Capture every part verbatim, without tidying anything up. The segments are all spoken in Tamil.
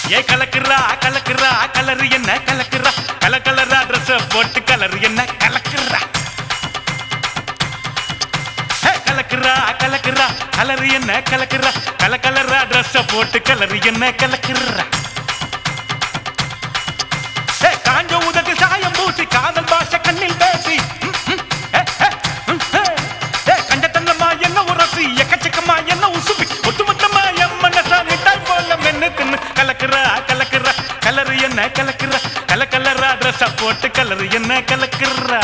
ஏ கலக்குறா கலக்குறா கலரு என்ன கலக்குறா கல கலரா ட்ரெஸ் போட்டு கலரு என்ன கலக்குறா கலக்குறா கலக்குறா கலரு என்ன கலக்குறா கல கலரா ட்ரெஸ் போட்டு கலரு என்ன கலக்குறா காஞ்ச உதட்டு சாயம் பூசி காதல் பாஷை கண்ணில் பேசி கஞ்சத்தன்னமா என்ன உரசி எக்கச்சக்கமா என்ன உசுப்பி ஒட்டுமொத்தமா எம்மனசா மிட்டாய் போல மென்னு தின்னு கலக்குறா கலக்குறா கலரு என்ன கலக்குறா கல கலரா ட்ரெஸ் போட்டு கலரு என்ன கலக்குறா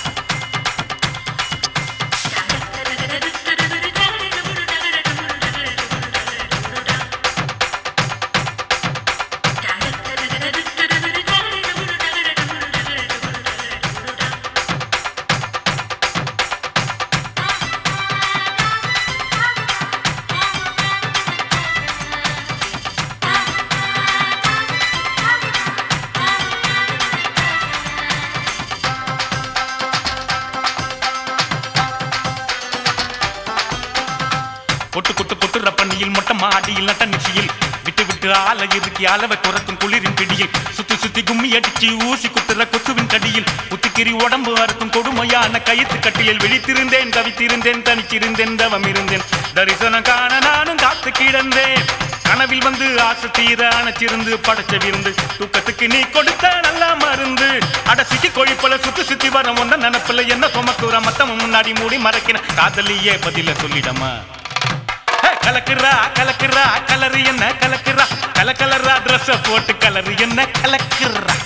கொட்டு கொட்டு கொட்டுற பண்ணியில் மொட்டை மாடியில் நட்ட நிச்சயில் விட்டு விட்டு ஆல இறுக்கி அளவை குறைக்கும் குளிரின் பிடியில் சுத்தி சுத்தி கும்மி அடிச்சு ஊசி குத்துற கொசுவின் கடியில் புத்துக்கிரி உடம்பு அறுக்கும் கொடுமையான கயிற்று கட்டியில் விழித்திருந்தேன் தவித்திருந்தேன் தனிச்சிருந்தேன் தவம் இருந்தேன் தரிசனம் காண நானும் காத்து கிடந்தேன் கனவில் வந்து ஆசை தீர அணைச்சிருந்து படைச்ச விருந்து தூக்கத்துக்கு நீ கொடுத்த நல்லா மருந்து அட சிட்டி கோழிப்பல சுத்தி சுத்தி வர ஒன்ன நினப்பில் என்ன சுமக்குற மத்தம் முன்னாடி மூடி மறைக்கிற காதலியே பதில சொல்லிடமா கலக்குறா கலக்குறா கலரு என்ன கலக்குறா கல கலரா ட்ரெஸ் போட்டு கலரு என்ன கலக்குறா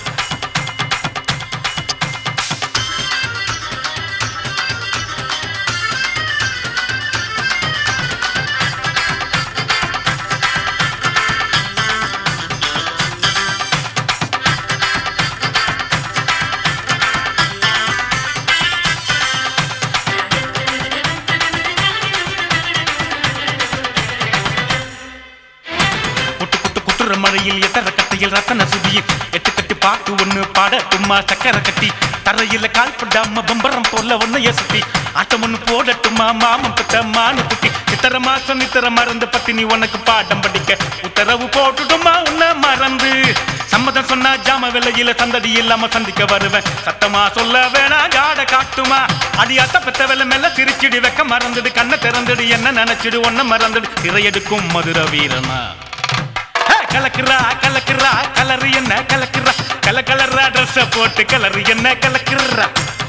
மழையில் எத்தர கட்டையில் ரத்தன சுதியில் எட்டு கட்டி பாட்டு ஒண்ணு பாடட்டுமா சக்கரை கட்டி தரையில கால் படாம பம்பரம் போல ஒண்ணு எசுத்தி ஆட்டம் ஒண்ணு போடட்டுமா மாமன் பத்த மானு குட்டி இத்தர மாசம் இத்தர மறந்து பத்தினி உனக்கு பாடம் படிக்க உத்தரவு போட்டுடுமா உன்ன மறந்து சம்மதம் சொன்னா ஜாம விலையில சந்தடி இல்லாம சந்திக்க வருவேன் சத்தமா சொல்ல வேணா காட காட்டுமா அடி அத்த பெத்த வெள்ள மேல சிரிச்சிடு வெக்க மறந்துடு கண்ணை திறந்துடு என்ன நினைச்சிடு ஒன்ன மறந்துடு திரையெடுக்கும் மதுர வீரனா கலக்குறா கலக்குறா கலரு என்ன கலக்குறா கல கலரா ட்ரெஸ் போட்டு கலரு என்ன கலக்குறா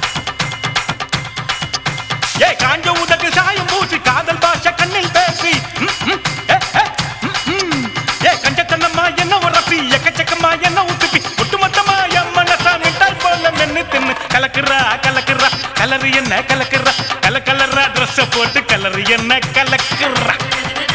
ஏ காஞ்ச உதட்டு சாயம் பூசி காதல் பாஷை கண்ணில் பேசி ஏ கஞ்சத்தனமா என்ன உரசி எக்கச்சக்கமா என்ன உசுப்பி ஒட்டுமொத்தமா எம்மனசா மிட்டாய் போல மென்னு தின்னு கலக்குறா கலக்குறா கலரு என்ன கலக்குறா கல கலரா ட்ரெஸ் போட்டு கலரு என்ன கலக்குறா